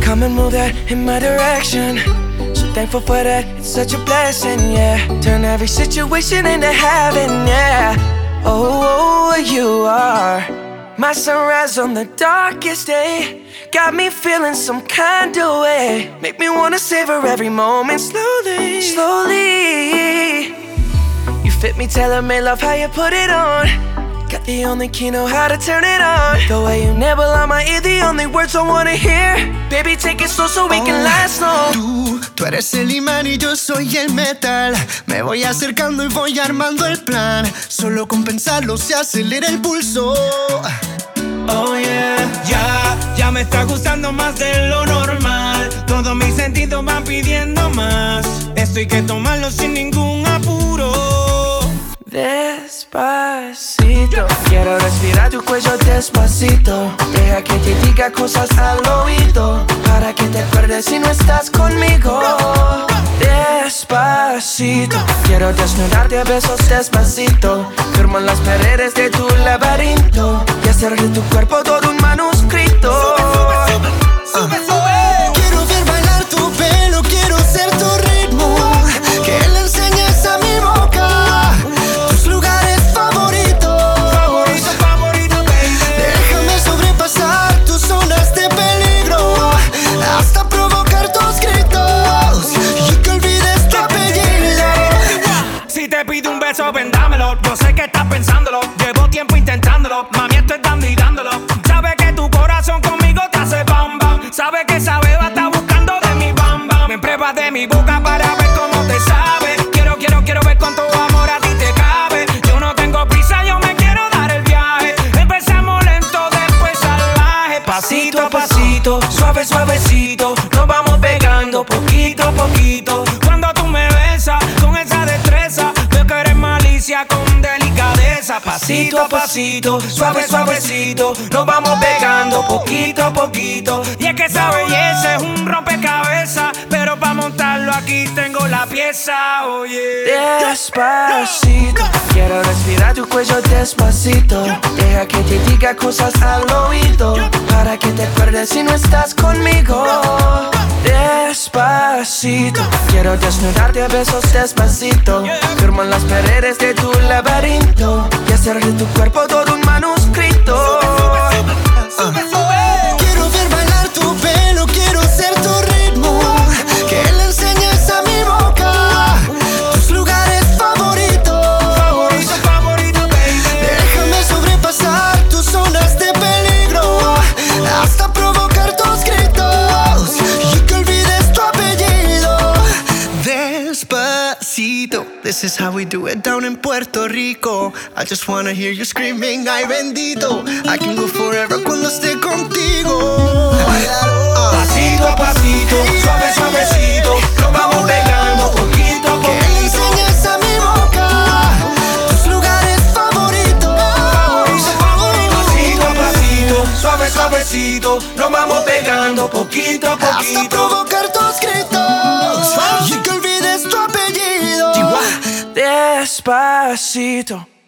come and move that in my direction. So thankful for that, it's such a blessing, yeah. Turn every situation into heaven, yeah. Oh, you are my sunrise on the darkest day. Got me feeling some kind of way. Make me wanna savor every moment slowly, slowly. You fit me, tailor-made, love how you put it on. Got the only key, know how to turn it on. The way you nibble on my ear, the only words I wanna hear. Baby, take it slow so we can last long. Tú eres el imán y yo soy el metal. Me voy acercando y voy armando el plan. Solo con pensarlo se acelera el pulso. Oh yeah, ya me está gustando más de lo normal. Todos mis sentidos van pidiendo más. Esto hay que tomarlo sin ningún apuro. Despacito, quiero respirar tu cuello despacito. Deja que te diga cosas al oído, para que te acuerdes si no estás conmigo. Despacito, quiero desnudarte a besos despacito. Firmo en las paredes de tu laberinto y hacer de tu cuerpo todo un manuscrito. Sube, sube. Quiero ver bailar tu pelo, quiero ser tu ritmo. Que le enseñes a mi boca tus lugares favoritos. Favorito, baby. Déjame sobrepasar tus zonas de peligro, hasta provocar tus gritos y que olvides tu apellido. Si te pido un beso, ven dámelo. Yo sé que estás pensándolo, llevo tiempo intentándolo. Mami, estoy dando y dándolo. Sabes que tu corazón conmigo te hace bam bam. Sabes que esa beba está buscando de mi bam bam. Me pruebas de mi boca para ver cómo te sabe. Quiero ver cuánto amor a ti te cabe. Yo no tengo prisa, yo me quiero dar el viaje. Empezamos lento, después salvaje. Pasito a pasito, suave, suavecito. Nos vamos pegando poquito a poquito. Cuando tú me besas con esa destreza, veo que eres malicia con delicadeza. Pasito a pasito, suave, suavecito. Nos vamos pegando poquito a poquito. Y es que esa belleza es un rompecabezas, pero para montarlo aquí tengo la pieza, oye. Despacito, quiero respirar tu cuello despacito. Deja que te diga cosas al oído, para que te acuerdes si no estás conmigo. Despacito, quiero desnudarte a besos despacito. Firmo en las paredes de tu laberinto y hacer de tu cuerpo todo un manuscrito. Quiero ver bailar tu pelo, quiero ser tu ritmo. Que le enseñes a mi boca tus lugares favoritos. Favorito, baby. Déjame sobrepasar tus zonas de peligro, hasta provocar tus gritos y que olvides tu apellido. Despacito, this is how we do it down in Puerto Rico. I just wanna hear you screaming, ay bendito. I can go forever cuando esté contigo. Pasito a pasito, suave, suavecito. Nos vamos pegando poquito a Que le poquito. enseñes a mi boca tus lugares favoritos. Pasito a pasito, suave, suavecito. Nos vamos pegando poquito a Hasta poquito. provocar tus gritos y que olvides tu apellido. Despacito.